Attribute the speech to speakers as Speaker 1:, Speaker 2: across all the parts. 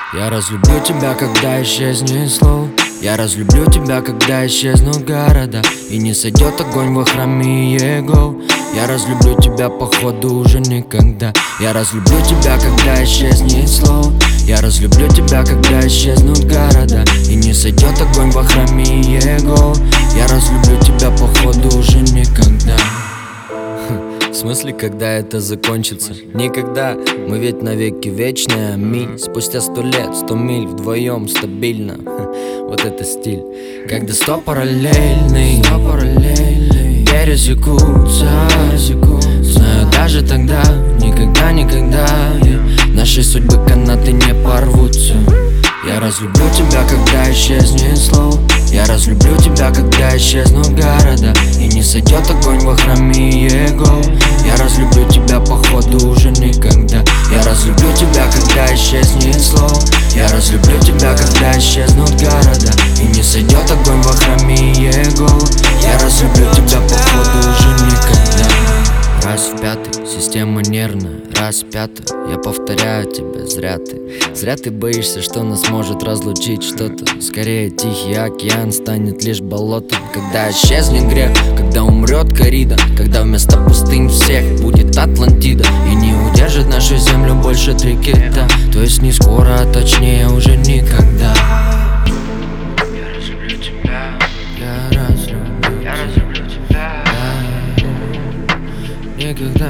Speaker 1: Я разлюблю тебя, когда исчезнет слово. Я разлюблю тебя, когда исчезнут города и не сойдет огонь во храме Его. Я разлюблю тебя, походу, уже никогда. Я разлюблю тебя, когда исчезнет слово. Я разлюблю тебя, когда исчезнут города и не сойдет огонь во храме Его. Я разлюблю тебя, походу, уже никогда. В смысле, когда это закончится? Никогда, мы ведь навеки вечные, аминь. Спустя 100 лет, 100 миль вдвоем стабильно. Вот это стиль. Когда 100 параллельный пересекутся. Знаю, даже тогда, никогда наши судьбы канаты не порвутся. Я разлюблю тебя, когда исчезнет слово. Я разлюблю тебя, когда исчезнут города и не сойдет огонь во храме Его. Я разлюблю тебя, походу, уже никогда. Я разлюблю тебя, когда исчезнет слово. Я разлюблю тебя, когда исчезнут города и не сойдет огонь во храме Его. Я разлюблю тебя, походу, уже никогда. Раз в пятый, система нервная, раз в пятый. Я повторяю тебе, зря ты боишься, что нас может разлучить что-то. Скорее Тихий океан станет лишь болотом. Когда исчезнет грех, когда умрет коррида, когда вместо пустынь всех будет Атлантида и не удержит нашу землю больше 3 кита. То есть не скоро, а точнее уже никогда.
Speaker 2: Я разлюблю тебя.
Speaker 1: Я разлюблю
Speaker 2: тебя.
Speaker 1: Никогда.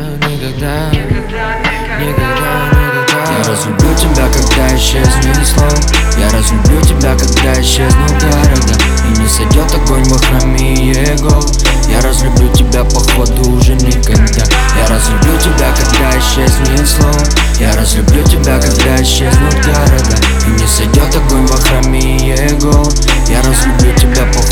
Speaker 1: Я разлюблю тебя, когда исчезнет слово. Я разлюблю тебя, когда исчезнут города и не сойдет огонь во храме Его. Я разлюблю тебя, походу, уже никогда. Я разлюблю тебя, когда исчезнет слово. Я разлюблю тебя, когда исчезнут города и не сойдет огонь во храме Его. Я разлюблю тебя, походу.